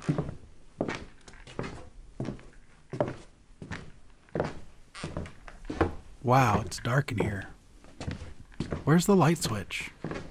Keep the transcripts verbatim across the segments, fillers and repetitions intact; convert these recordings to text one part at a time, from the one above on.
Wow, it's dark in here. Where's the light switch?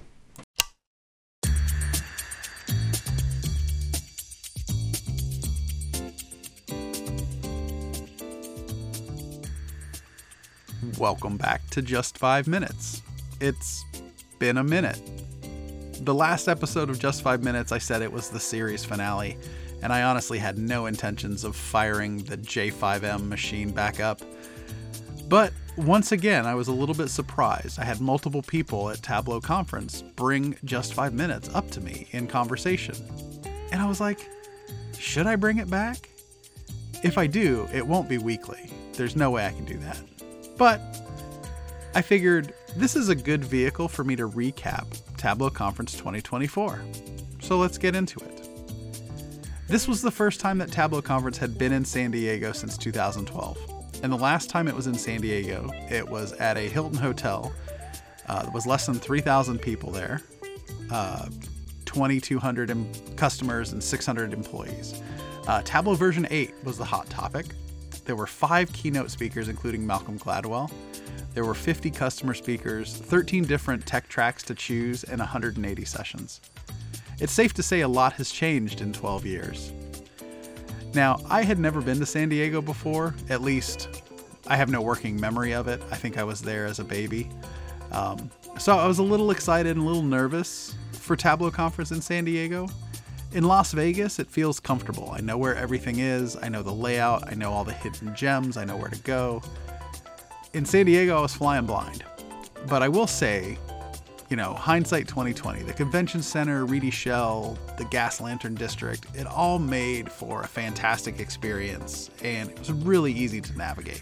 Welcome back to Just Five Minutes. It's been a minute. The last episode of Just Five Minutes, I said it was the series finale, and I honestly had no intentions of firing the J five M machine back up. But once again, I was a little bit surprised. I had multiple people at Tableau Conference bring Just Five Minutes up to me in conversation. And I was like, should I bring it back? If I do, it won't be weekly. There's no way I can do that. But I figured this is a good vehicle for me to recap Tableau Conference twenty twenty-four. So let's get into it. This was the first time that Tableau Conference had been in San Diego since two thousand twelve. And the last time it was in San Diego, it was at a Hilton hotel. Uh, there was less than three thousand people there, uh, twenty-two hundred em- customers and six hundred employees. Uh, Tableau version eight was the hot topic. There were five keynote speakers, including Malcolm Gladwell. There were fifty customer speakers, thirteen different tech tracks to choose, and one hundred eighty sessions. It's safe to say a lot has changed in twelve years. Now, I had never been to San Diego before. At least, I have no working memory of it. I think I was there as a baby. Um, so I was a little excited and a little nervous for Tableau Conference in San Diego. In Las Vegas, it feels comfortable. I know where everything is. I know the layout. I know all the hidden gems. I know where to go. In San Diego, I was flying blind. But I will say, you know, hindsight twenty twenty, the convention center, Reedy Shell, the Gas Lantern District, it all made for a fantastic experience, and it was really easy to navigate.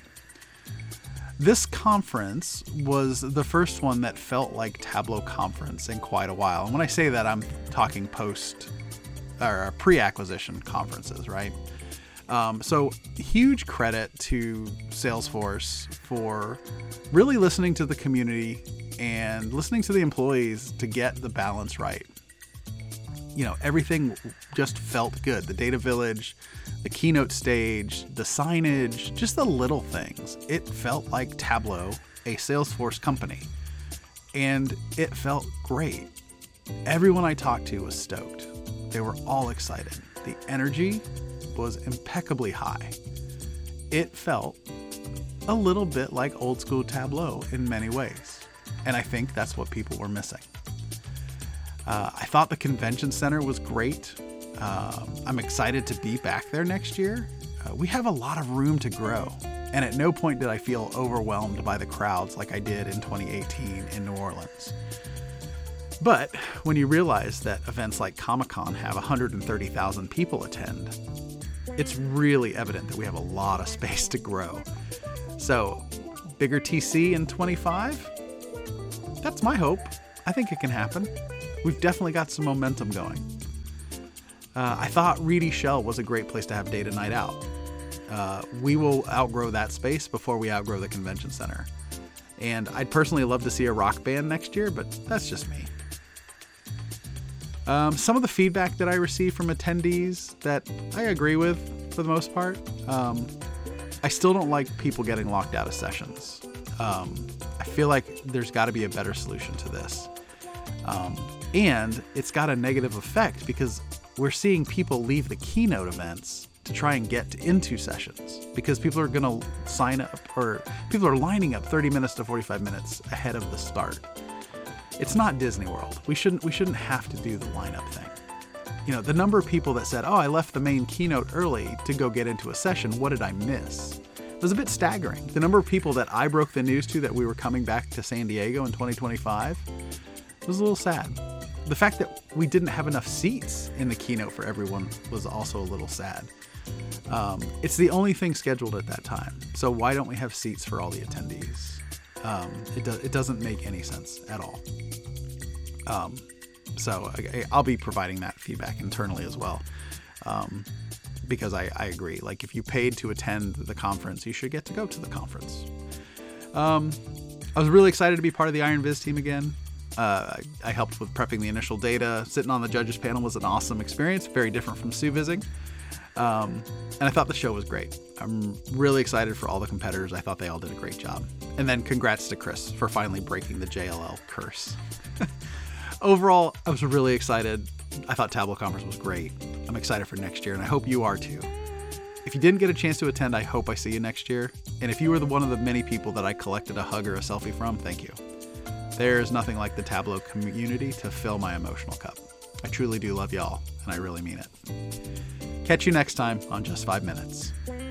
This conference was the first one that felt like Tableau Conference in quite a while. And when I say that, I'm talking post or pre-acquisition conferences, right? Um, so huge credit to Salesforce for really listening to the community and listening to the employees to get the balance right. You know, everything just felt good. The data village, the keynote stage, the signage, just the little things. It felt like Tableau, a Salesforce company. And it felt great. Everyone I talked to was stoked. They were all excited. The energy was impeccably high. It felt a little bit like old school Tableau in many ways. And I think that's what people were missing. Uh, I thought the convention center was great. Uh, I'm excited to be back there next year. Uh, we have a lot of room to grow. And at no point did I feel overwhelmed by the crowds like I did in twenty eighteen in New Orleans. But when you realize that events like Comic-Con have one hundred thirty thousand people attend, it's really evident that we have a lot of space to grow. So, bigger T C in twenty-five? That's my hope. I think it can happen. We've definitely got some momentum going. Uh, I thought Reedy Shell was a great place to have data night out. Uh, we will outgrow that space before we outgrow the convention center. And I'd personally love to see a rock band next year, but that's just me. Um, some of the feedback that I received from attendees that I agree with for the most part. Um, I still don't like people getting locked out of sessions. Um, I feel like there's got to be a better solution to this. Um, and it's got a negative effect because we're seeing people leave the keynote events to try and get into sessions because people are going to sign up or people are lining up thirty minutes to forty-five minutes ahead of the start. It's not Disney World. We shouldn't, we shouldn't have to do the lineup thing. You know, the number of people that said, oh, I left the main keynote early to go get into a session. What did I miss? It was a bit staggering. The number of people that I broke the news to that we were coming back to San Diego in twenty twenty-five was a little sad. The fact that we didn't have enough seats in the keynote for everyone was also a little sad. Um, it's the only thing scheduled at that time. So why don't we have seats for all the attendees? Um, it, do, it doesn't make any sense at all. Um, so I, I'll be providing that feedback internally as well. Um, because I, I agree. Like if you paid to attend the conference, you should get to go to the conference. Um, I was really excited to be part of the Iron Viz team again. Uh, I helped with prepping the initial data. Sitting on the judges panel was an awesome experience, very different from Suvising. Um, and I thought the show was great. I'm really excited for all the competitors. I thought they all did a great job. And then congrats to Chris for finally breaking the J L L curse. Overall, I was really excited. I thought Tableau Conference was great. I'm excited for next year, and I hope you are too. If you didn't get a chance to attend, I hope I see you next year. And if you were the one of the many people that I collected a hug or a selfie from, thank you. There's nothing like the Tableau community to fill my emotional cup. I truly do love y'all, and I really mean it. Catch you next time on Just Five Minutes.